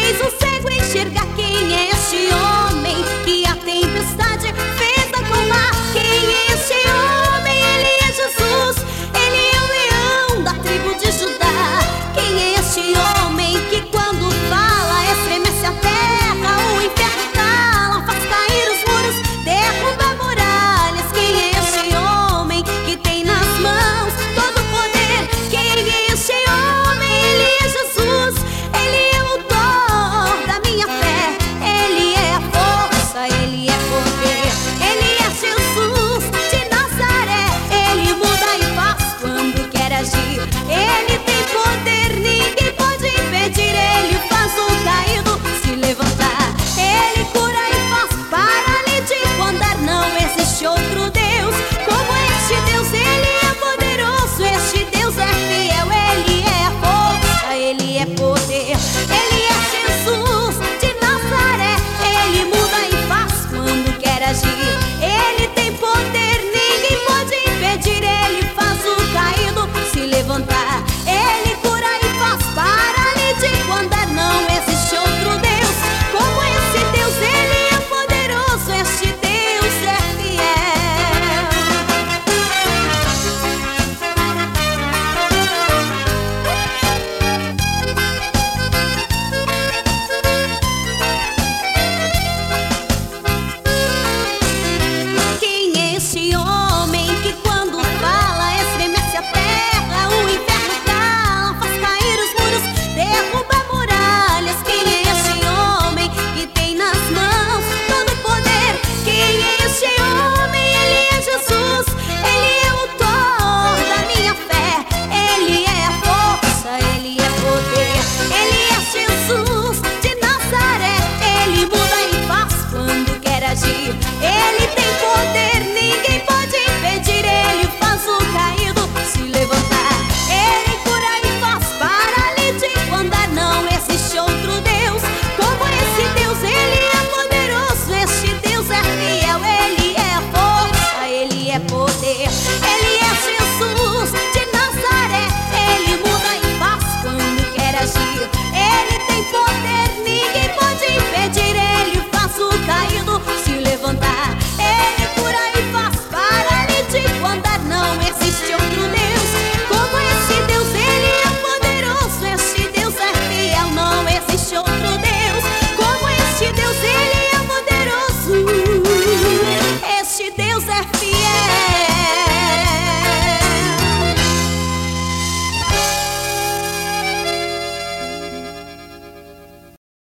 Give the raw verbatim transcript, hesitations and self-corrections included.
fez o cego enxergar. Quem é este homem que a tempestade fez acalmar? Quem é este homem? Ele é Jesus, ele é o leão da tribo de Judá. Quem é este homem que quando fala estremece a terra, o inferno cala, faz cair os muros, derruba muralhas? Quem é este homem que tem nas mãos todo o poder? Quem é este homem? Ele é Jesus, ele é o autor da minha fé, ele é a força, ele é poder, ele é Jesus de Nazaré. Ele muda e faz quando quer agir, ele tem poder, ninguém pode impedir. Ele faz o caído se levantar, ele cura e faz paralítico andar. Não existe outro Deus como este Deus, ele é poderoso, este Deus é fiel, ele é a força, ele é poder, ele é Jesus de Nazaré. Ele muda e faz quando quer agir, ele tem poder, ninguém pode impedir. Ele faz o caído se levantar, ele cura e faz paralítico andar. Não existe outro Deus como esse Deus, ele é poderoso, este Deus é fiel. Quem é este homem que quando fala estremece a terra, o inferno cala, faz cair os muros, derruba muralhas? Quem é este homem que tem nas mãos todo o poder? Quem é este homem? Ele é Jesus, ele é o autor da minha fé, ele é a força, ele é poder, ele é Jesus de Nazaré. Ele muda e faz quando quer agir, ele tem poder, ninguém pode impedir. Ele faz o caído se levantar, ele cura e faz paralítico andar. Não existe outro Deus como esse Deus, ele é poderoso, este Deus é fiel, ele é a força, ele é poder, ele é Jesus de Nazaré. Ele muda e faz quando quer agir, ele tem poder, ninguém pode impedir. Ele faz o caído se levantar, ele cura e faz paralítico andar. Não existe outro